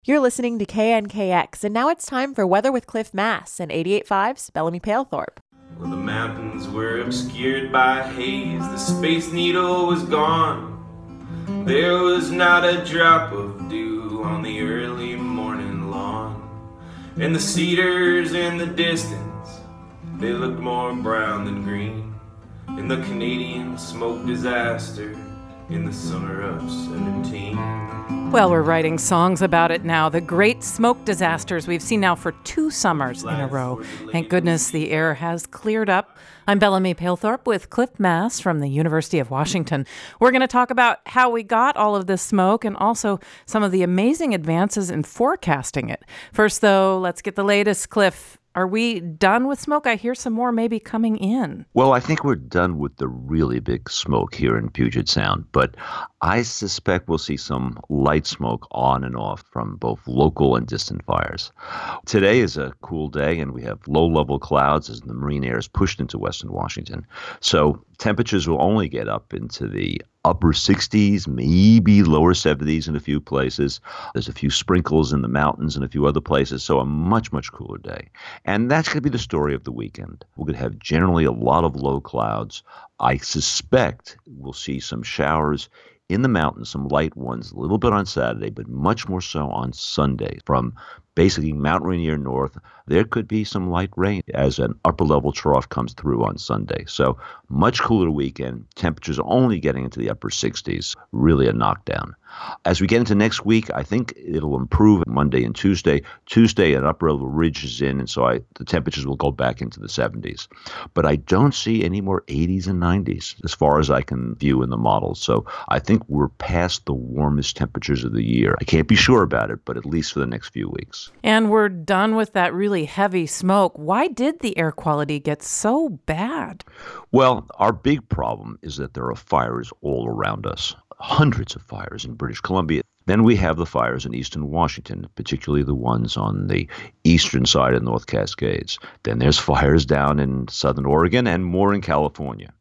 You're listening to KNKX, and now it's time for Weather with Cliff Mass and 88.5's Bellamy Palethorpe. Well, the mountains were obscured by haze, the Space Needle was gone. There was not a drop of dew on the early morning lawn. And the cedars in the distance, they looked more brown than green. In the Canadian smoke disaster in the summer of 17. Well, we're writing songs about it now. The great smoke disasters we've seen now for 2 summers in a row. Thank goodness the air has cleared up. I'm Bellamy Palethorpe with Cliff Mass from the University of Washington. We're going to talk about how we got all of this smoke and also some of the amazing advances in forecasting it. First, though, let's get the latest. Cliff, are we done with smoke? I hear some more maybe coming in. Well, I think we're done with the really big smoke here in Puget Sound, but I suspect we'll see some light smoke on and off from both local and distant fires. Today is a cool day, and we have low-level clouds as the marine air is pushed into western Washington. So temperatures will only get up into the upper 60s, maybe lower 70s in a few places. There's a few sprinkles in the mountains and a few other places, so a much, much cooler day. And that's going to be the story of the weekend. We're going to have generally a lot of low clouds. I suspect we'll see some showers in the mountains, some light ones, a little bit on Saturday, but much more so on Sunday. From basically Mount Rainier north, there could be some light rain as an upper-level trough comes through on Sunday. So much cooler weekend. Temperatures only getting into the upper 60s. Really a knockdown. As we get into next week, I think it'll improve Monday and Tuesday. Tuesday, an upper-level ridge is in, and so the temperatures will go back into the 70s. But I don't see any more 80s and 90s as far as I can view in the models. So I think we're past the warmest temperatures of the year. I can't be sure about it, but at least for the next few weeks. And we're done with that really heavy smoke. Why did the air quality get so bad? Well, our big problem is that there are fires all around us. Hundreds of fires in British Columbia. Then we have the fires in eastern Washington, particularly the ones on the eastern side of North Cascades. Then there's fires down in southern Oregon and more in California.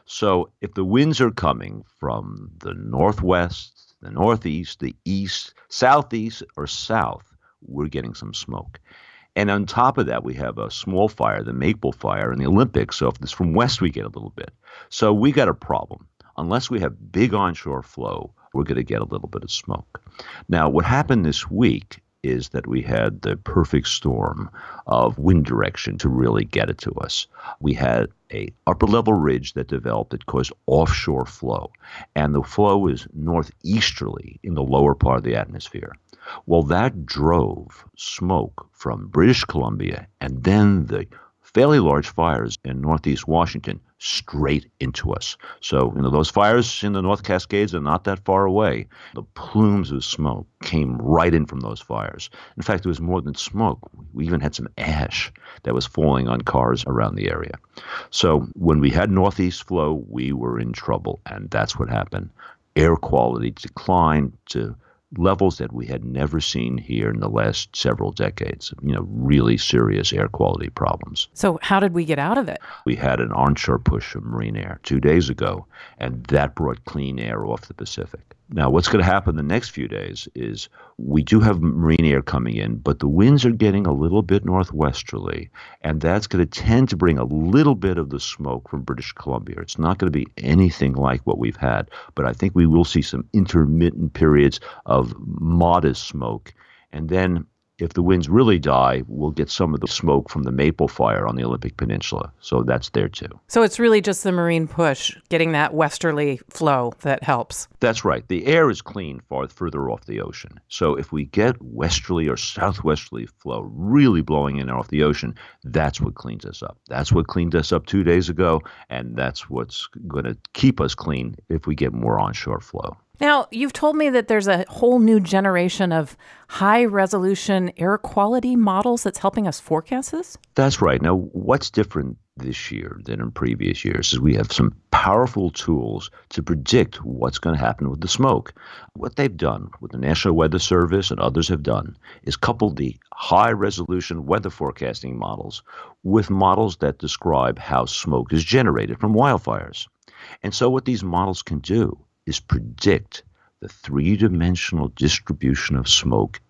So if the winds are coming from the northwest, the northeast, the east, southeast, or south, we're getting some smoke. And on top of that, we have a small fire, the Maple Fire in the Olympics. So if it's from west, we get a little bit. So we got a problem. Unless we have big onshore flow, we're going to get a little bit of smoke. Now, what happened this week is that we had the perfect storm of wind direction to really get it to us. We had a upper-level ridge that developed that caused offshore flow, and the flow is northeasterly in the lower part of the atmosphere. Well, that drove smoke from British Columbia and then the fairly large fires in northeast Washington straight into us. So, those fires in the North Cascades are not that far away. The plumes of smoke came right in from those fires. In fact, there was more than smoke. We even had some ash that was falling on cars around the area. So when we had northeast flow, we were in trouble, and that's what happened. Air quality declined to levels that we had never seen here in the last several decades, really serious air quality problems. So how did we get out of it? We had an onshore push of marine air 2 days ago, and that brought clean air off the Pacific. Now, what's going to happen the next few days is we do have marine air coming in, but the winds are getting a little bit northwesterly, and that's going to tend to bring a little bit of the smoke from British Columbia. It's not going to be anything like what we've had, but I think we will see some intermittent periods of modest smoke. And then if the winds really die, we'll get some of the smoke from the Maple Fire on the Olympic Peninsula. So that's there too. So it's really just the marine push, getting that westerly flow that helps. That's right. The air is clean far further off the ocean. So if we get westerly or southwesterly flow really blowing in off the ocean, that's what cleans us up. That's what cleaned us up 2 days ago, and that's what's going to keep us clean if we get more onshore flow. Now, you've told me that there's a whole new generation of high-resolution air quality models that's helping us forecast this? That's right. Now, what's different this year than in previous years is we have some powerful tools to predict what's going to happen with the smoke. What they've done, what the National Weather Service and others have done, is couple the high-resolution weather forecasting models with models that describe how smoke is generated from wildfires. And so what these models can do is predict the three-dimensional distribution of smoke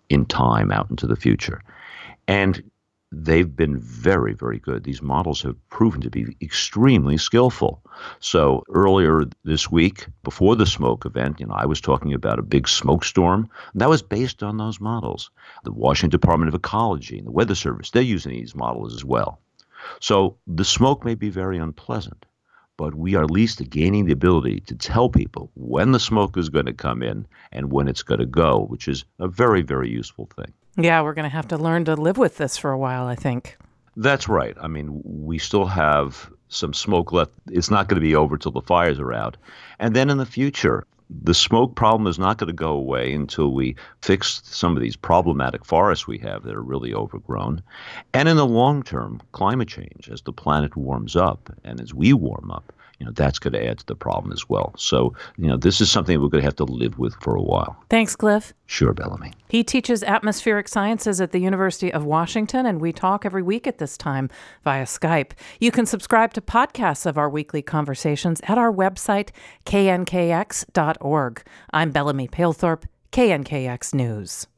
in time out into the future. And they've been very, very good. These models have proven to be extremely skillful. So earlier this week, before the smoke event, I was talking about a big smoke storm. And that was based on those models. The Washington Department of Ecology and the Weather Service, they're using these models as well. So the smoke may be very unpleasant, but we are at least gaining the ability to tell people when the smoke is going to come in and when it's going to go, which is a very, very useful thing. Yeah, we're going to have to learn to live with this for a while, I think. That's right. I mean, we still have some smoke left. It's not going to be over till the fires are out. And then in the future, the smoke problem is not going to go away until we fix some of these problematic forests we have that are really overgrown. And in the long term, climate change, as the planet warms up and as we warm up, that's going to add to the problem as well. So, this is something we're going to have to live with for a while. Thanks, Cliff. Sure, Bellamy. He teaches atmospheric sciences at the University of Washington, and we talk every week at this time via Skype. You can subscribe to podcasts of our weekly conversations at our website, knkx.org. I'm Bellamy Palethorpe, KNKX News.